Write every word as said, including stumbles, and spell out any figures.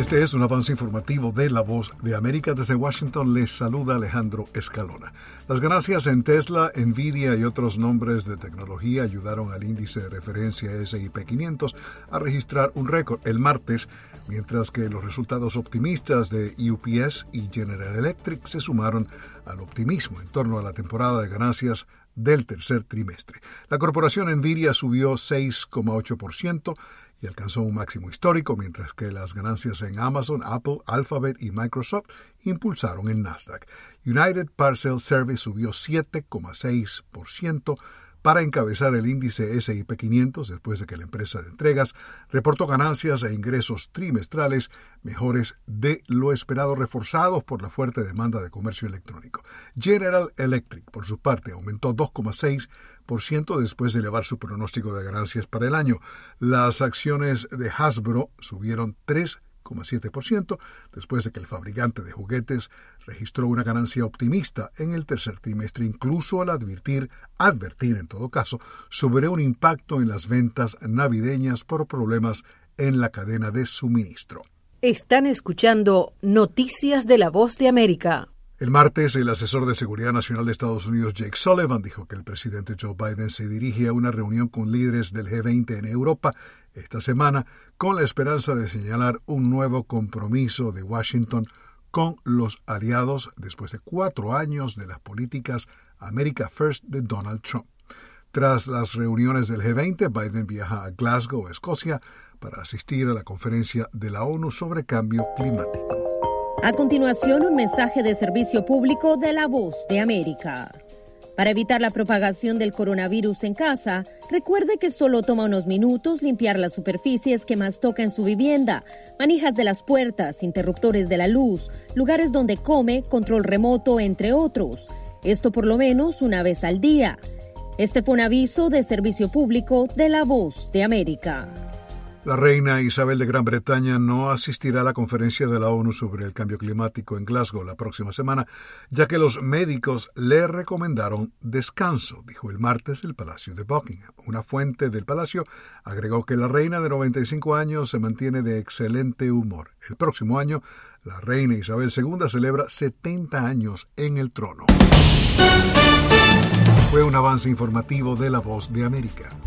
Este es un avance informativo de La Voz de América. Desde Washington les saluda Alejandro Escalona. Las ganancias en Tesla, Nvidia y otros nombres de tecnología ayudaron al índice de referencia ese y pe quinientos a registrar un récord el martes, mientras que los resultados optimistas de U P S y General Electric se sumaron al optimismo en torno a la temporada de ganancias del tercer trimestre. La corporación Nvidia subió seis coma ocho por ciento y alcanzó un máximo histórico, mientras que las ganancias en Amazon, Apple, Alphabet y Microsoft impulsaron el Nasdaq. United Parcel Service subió siete coma seis por ciento para encabezar el índice ese y pe quinientos después de que la empresa de entregas reportó ganancias e ingresos trimestrales mejores de lo esperado, reforzados por la fuerte demanda de comercio electrónico. General Electric, por su parte, aumentó dos coma seis por ciento después de elevar su pronóstico de ganancias para el año. Las acciones de Hasbro subieron tres coma siete por ciento después de que el fabricante de juguetes registró una ganancia optimista en el tercer trimestre, incluso al advertir, advertir en todo caso, sobre un impacto en las ventas navideñas por problemas en la cadena de suministro. Están escuchando Noticias de La Voz de América. El martes, el asesor de Seguridad Nacional de Estados Unidos, Jake Sullivan, dijo que el presidente Joe Biden se dirige a una reunión con líderes del G veinte en Europa esta semana con la esperanza de señalar un nuevo compromiso de Washington con los aliados después de cuatro años de las políticas America First de Donald Trump. Tras las reuniones del G veinte, Biden viaja a Glasgow, Escocia, para asistir a la conferencia de la ONU sobre cambio climático. A continuación, un mensaje de servicio público de La Voz de América. Para evitar la propagación del coronavirus en casa, recuerde que solo toma unos minutos limpiar las superficies que más toca en su vivienda, manijas de las puertas, interruptores de la luz, lugares donde come, control remoto, entre otros. Esto por lo menos una vez al día. Este fue un aviso de servicio público de La Voz de América. La reina Isabel de Gran Bretaña no asistirá a la conferencia de la ONU sobre el cambio climático en Glasgow la próxima semana, ya que los médicos le recomendaron descanso, dijo el martes el Palacio de Buckingham. Una fuente del palacio agregó que la reina de noventa y cinco años se mantiene de excelente humor. El próximo año, la reina Isabel segunda celebra setenta años en el trono. Fue un avance informativo de La Voz de América.